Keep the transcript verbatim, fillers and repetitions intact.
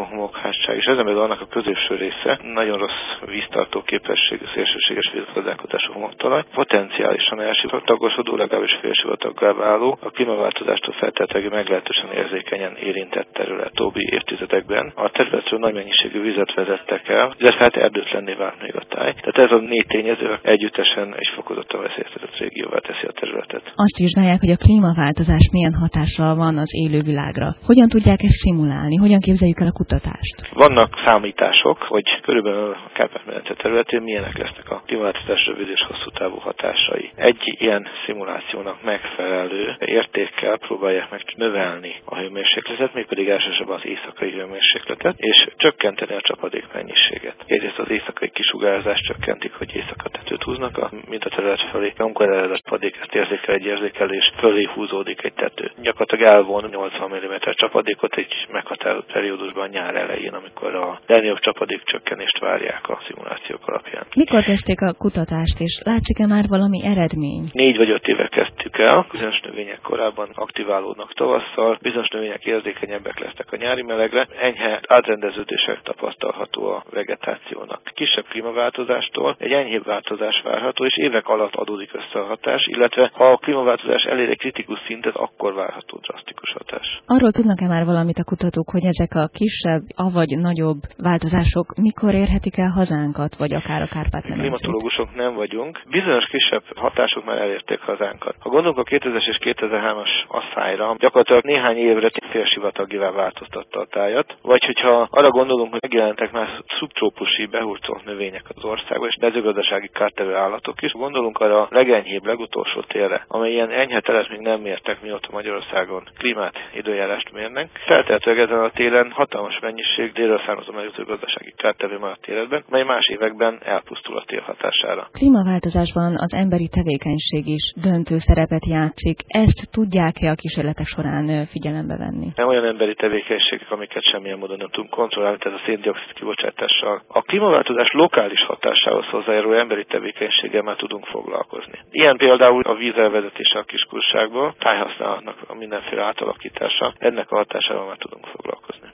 homokhátság, és ezen belül annak a középső része nagyon rossz víztartó képességű, szélsőséges vízgazdálkodású homoktalaj, potenciálisan elsivatagosodó, legalábbis félsivataggá váló, a klímaváltozástól feltétlenül meglehetősen érzékenyen érintett terület. Utóbbi évtizedekben a területről nagy mennyiségű vizet vezettek el, illetve hát erdőtlenné vált még a táj. Tehát ez a négy tényező együttesen egy fokozottan veszélyeztetett régióvá teszi a területet. Azt vizsgálják, hogy a klímaváltozás milyen hatással van az élővilágra. Hogyan tudják ezt szimulálni? Hogyan képzeljük el a kutatást? Vannak számítások, hogy körülbelül a Kárpát-medence területén milyenek lesznek a klímaváltozás rövid és hosszú távú hatásai. Egy ilyen szimulációnak megfelelő értékkel próbálják meg növelni a hőmérsékletet, mégpedig elsősorban az éjszakai hőmérsékletet, és csökkenteni a csapadék mennyiséget. Egyrészt az éjszakai kisugárzást csökkentik, hogy éjszaka tetőt húznak, a, mint a terület felé. Amikor ered a csapadék, ezt érzékel egy érzékelés, fölé húzódik egy tető. Gyakorlatilag elvon nyolcvan milliméter csapadékot egy meghatározott periódusban nyár elején, amikor a legnagyobb csapadék csökkenést várják a szimulációk alapján. Mikor kezdték a kutatást, és látszik-e már valami eredmény? Négy vagy öt éve kezdtük el. Bizonyos növények korábban aktiválódnak tavasszal, bizonyos növények érzékenyebbek lesznek a nyári melegre. Enyhe átrendeződések tapasztalható a vegetációnak. Kisebb klímaváltozástól egy enyhébb változás várható, és évek alatt adódik össze a hatás, illetve ha a klímaváltozás elér egy kritikus szintet, akkor várható drasztikus hatás. Arról tudnak-e már valamit a kutatók, hogy ezek a kisebb, avagy nagyobb változások mikor érhetik el hazánkat, vagy akár a Kárpát-medencét? Klimatológusok nem vagyunk. Bizonyos kisebb hatások már elérték hazánkat. Ha gondolunk a kétezres és kétezer-hármas asszályra, gyakorlatilag néhány évre félsivataggivá változtatta a tájat, vagy hogyha arra gondolunk, hogy megjelentek már szubtrópusi behurcolt növények az országban, és mezőgazdasági kártevő állatok is, gondolunk arra a legenyhébb, legutolsó térre, amely ilyen enyhe telet még nem mértek, mióta Magyarországon klímát, időjárást mérnek. Feltehetőleg ezen a télen hatalmas mennyiség délről származó mezőgazdasági kártevő maradt életben, mely más években elpusztul a tél hatására. Klímaváltozásban az emberi tevékenység is döntő szerepet játszik. Ezt tudják-e a kísérletek során figyelembe venni? Nem olyan emberi tevékenységek, amiket semmilyen módon nem tudunk kontrollálni, tehát a szén-dioxid kibocsátással. A klímaváltozás lokális hatásához hozzájáruló emberi tevékenységgel már tudunk foglalkozni. Ilyen például a víz elvezetése a kiskurságból, tájhasználatnak a mindenféle átalakítása, ennek a hatásával már tudunk foglalkozni.